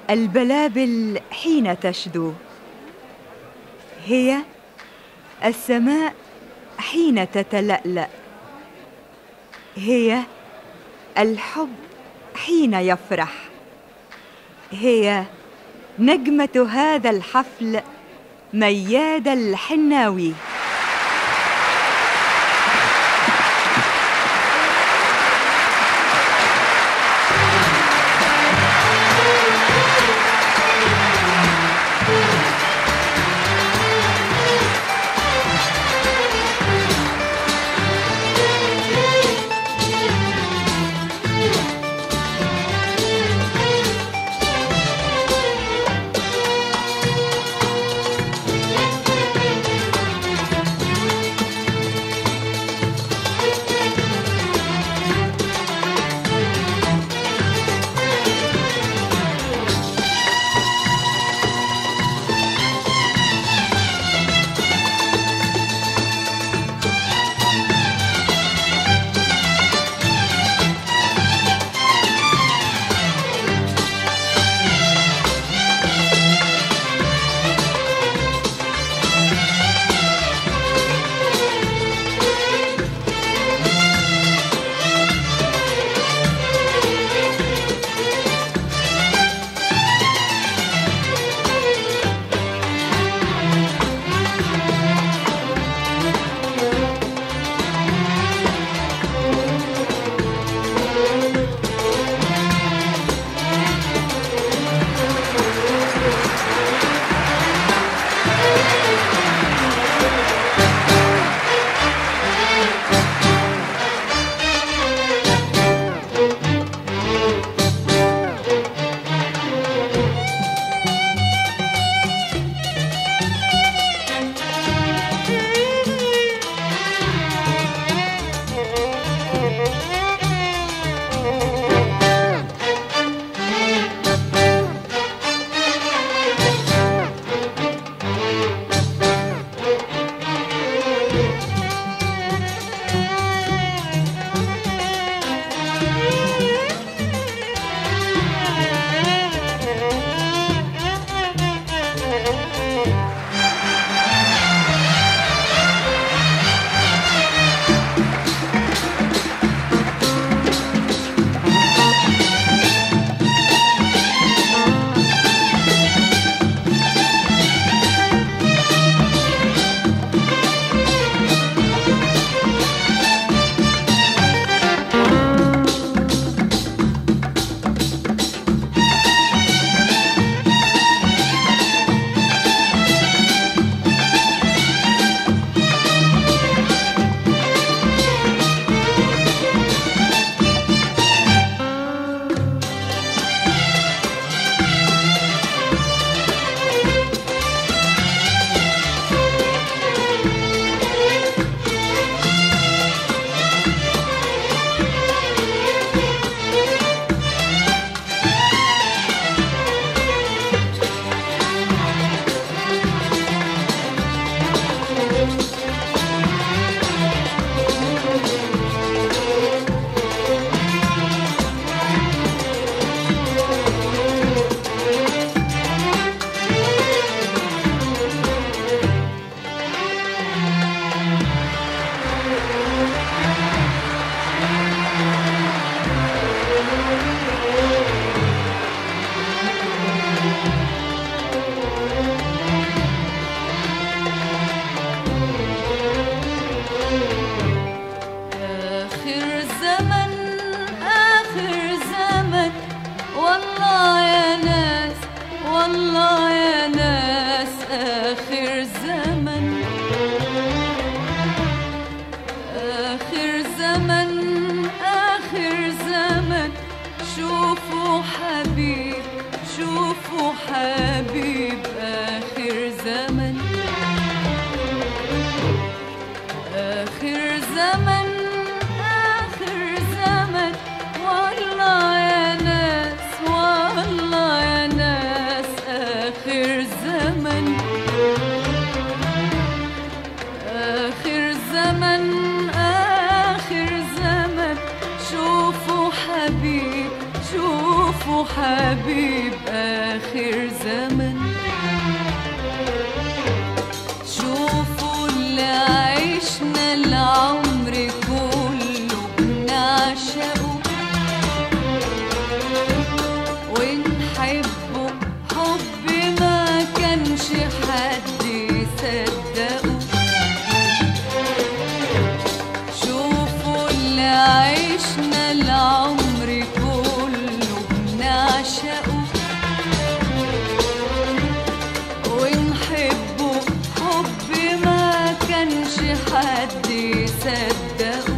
البلابل حين تشدو، هي السماء حين تتلألأ، هي الحب حين يفرح، هي نجمة هذا الحفل مياد الحناوي. حبيب آخر زمن. شوفوا اللي عشنا العمر كله بنعشقه ونحبه حب ما كانش حد يصدقه. شوفوا اللي عشنا العمر كله بنعشقه ونحبه حب ما كانش حد يصدقه.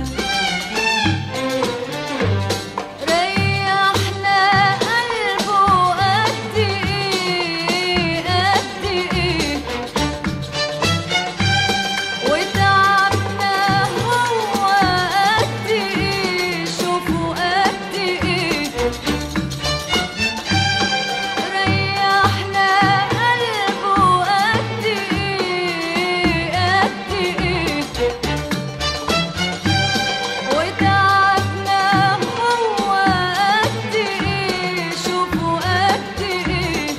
ريحنا قلبه قد ايه قد ايه وتعبنا هو قد ايه. شوفوا قد ايه ريحنا قلبه قد ايه قد ايه وتعبنا هو قد ايه. شوفوا قد ايه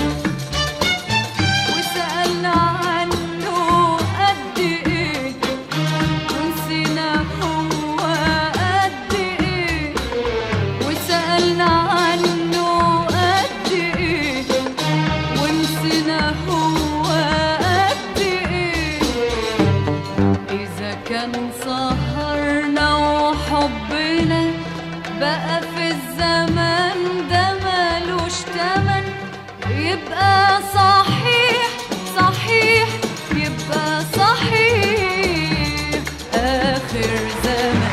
وسألنا عنه قد ايه ونسينا هو قد ايه. وسألنا عنه قد ايه ونسينا هو قد ايه. إذا كان سهرنا وحبنا بقى في الزمان ده ملوش تمن يبقى صحيح صحيح يبقى صحيح آخر زمن.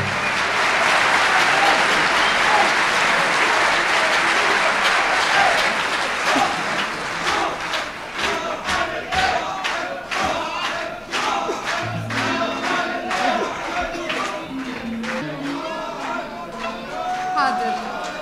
حاضر.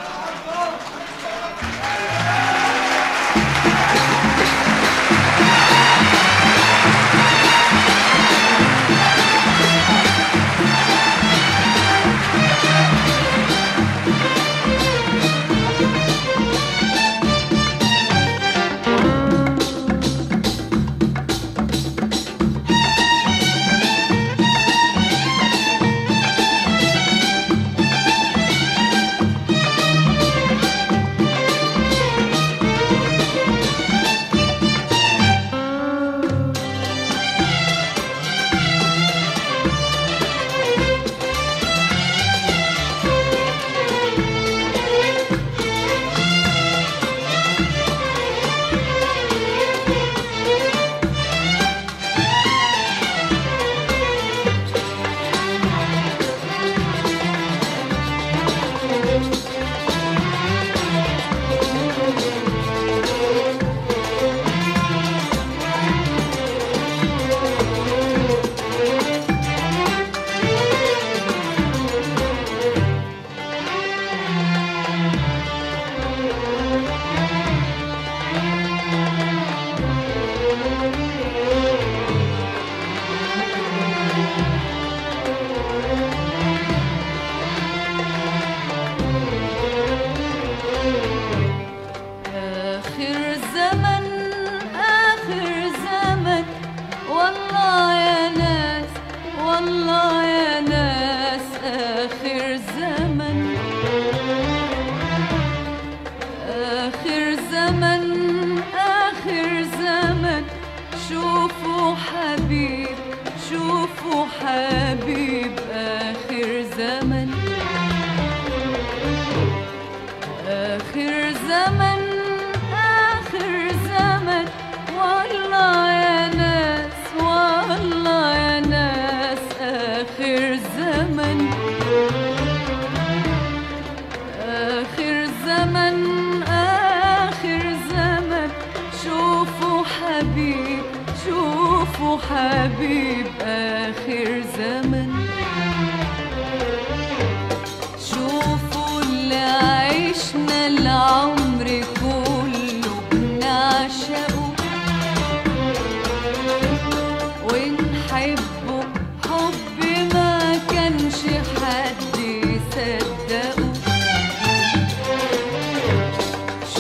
آخر زمن آخر زمن والله يا ناس والله يا ناس. آخر زمن آخر زمن آخر زمن. شوفوا حبيب شوفوا حبيب آخر زمن. آخر زمن آخر زمن والله يا ناس والله يا ناس. آخر زمن آخر زمن آخر زمن. شوفوا حبيب شوفوا حبيب آخر زمن. شوفوا اللي عشنا العمر كله بنعشقه ونحبه حب ما كانش حد يصدقه.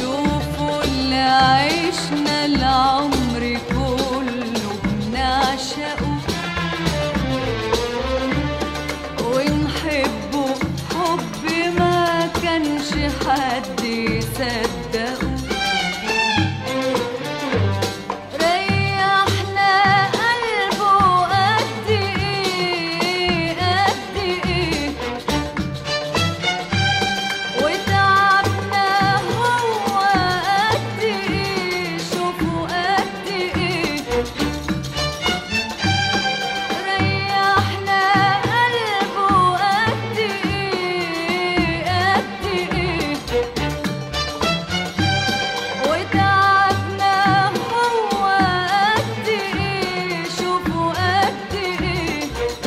قد يصدقوا. ريحنا قلبه قد ايه قد ايه، وتعبنا هو قد ايه شوفوا قد ايه. ريحنا قلبه قد ايه قد ايه، وتعبنا هو قد ايه شوفوا قد ايه.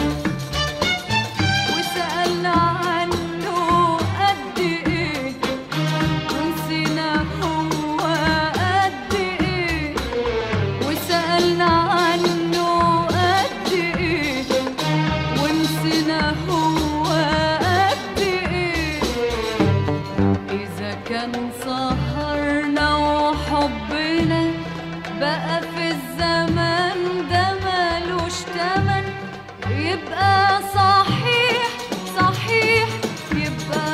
وسألنا عنه قد ايه، ونسينا هو قد ايه. وسألنا عنه قد ايه، ونسينا هو قد ايه. إذا كان سهرنا وحبنا بقى في الزمان ده ملوش تمن، يبقى صحيح صحيح يبقى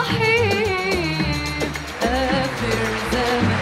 صحيح آخر زمن.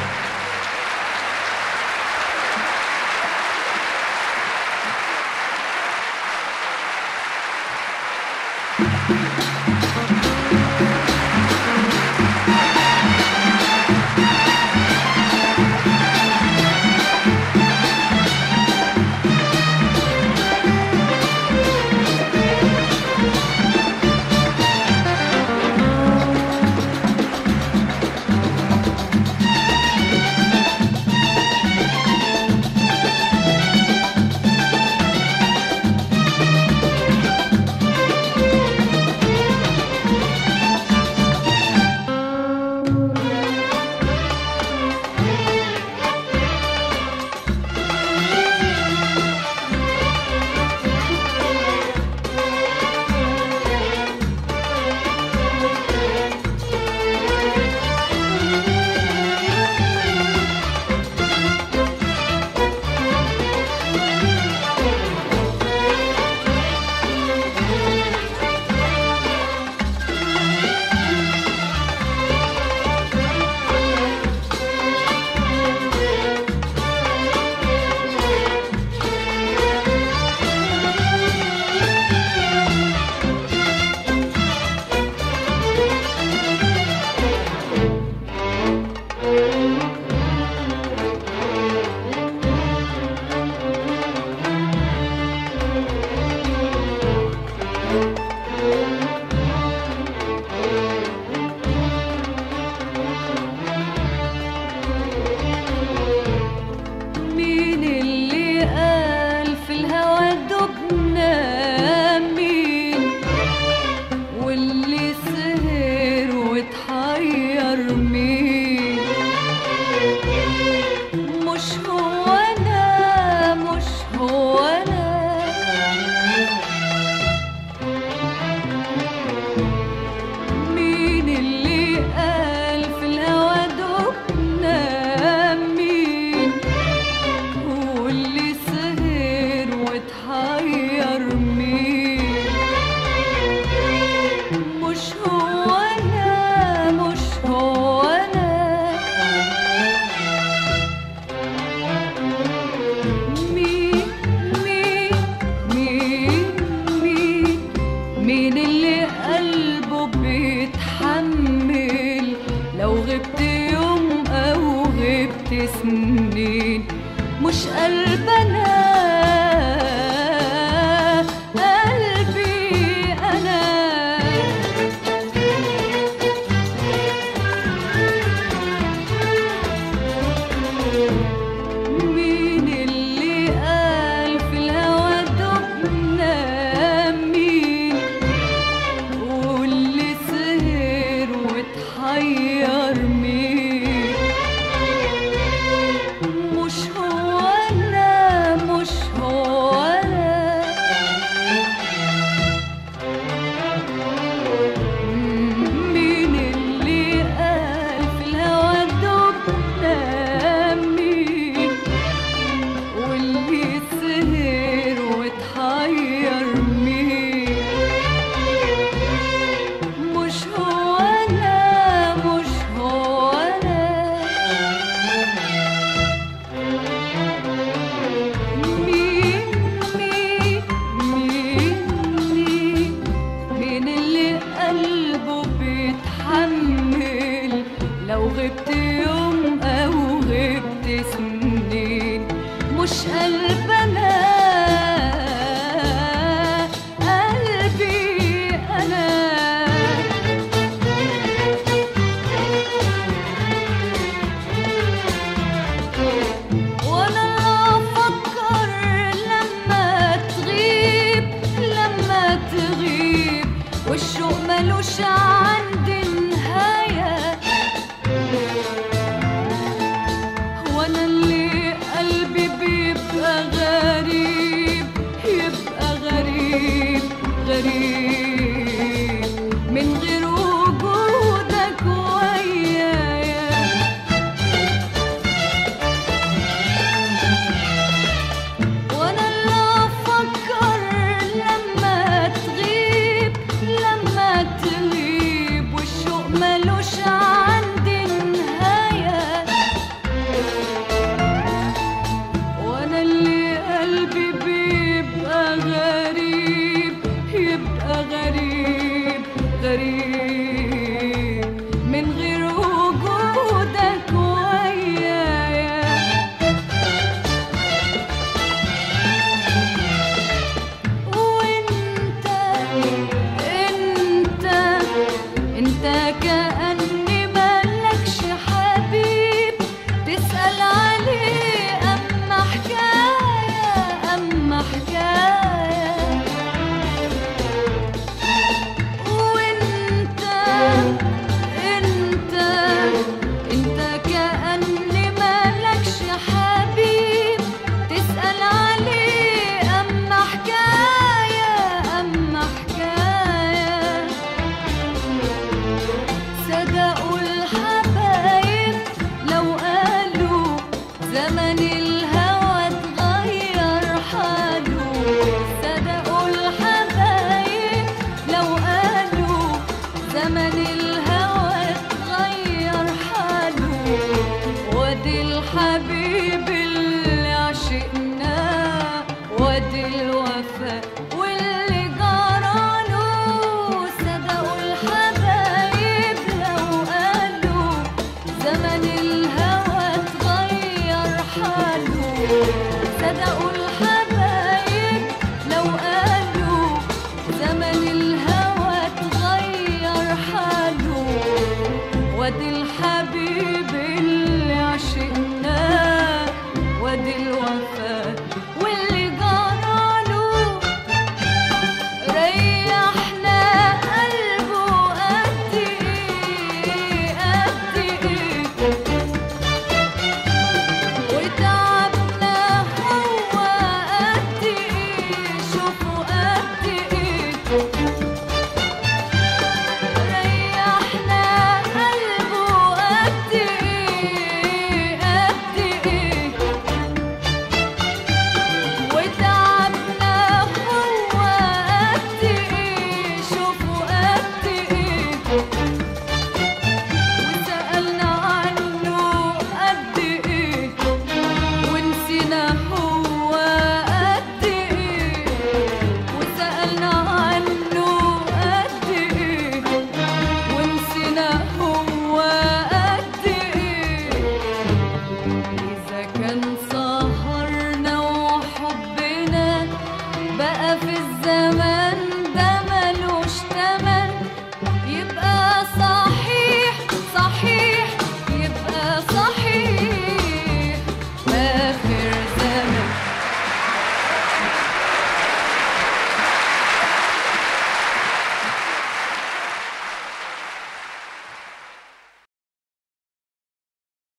مين اللي قال في الهوى دبنا؟ مين واللي سهر واتحير؟ مين؟ مش هو انا مش هو انا. مين اللي قال في الهوى دبنا؟ مين واللي سهر واتحير؟ مين؟ مش هو انا مش هو انا. مين مين مين مين مين اللي قلبه بيتحمل لو غبت يوم او غبت سنين؟ مش قلبنا قلبي انا. مين اللي قال في الهوى دبنا؟ مين واللي سهر واتحير؟ مين؟ مش هو انا مش هو انا. مين اللي قال في الهوى دبنا؟ مين واللي سهر واتحير؟ مين؟ مش هو انا مش هو غريب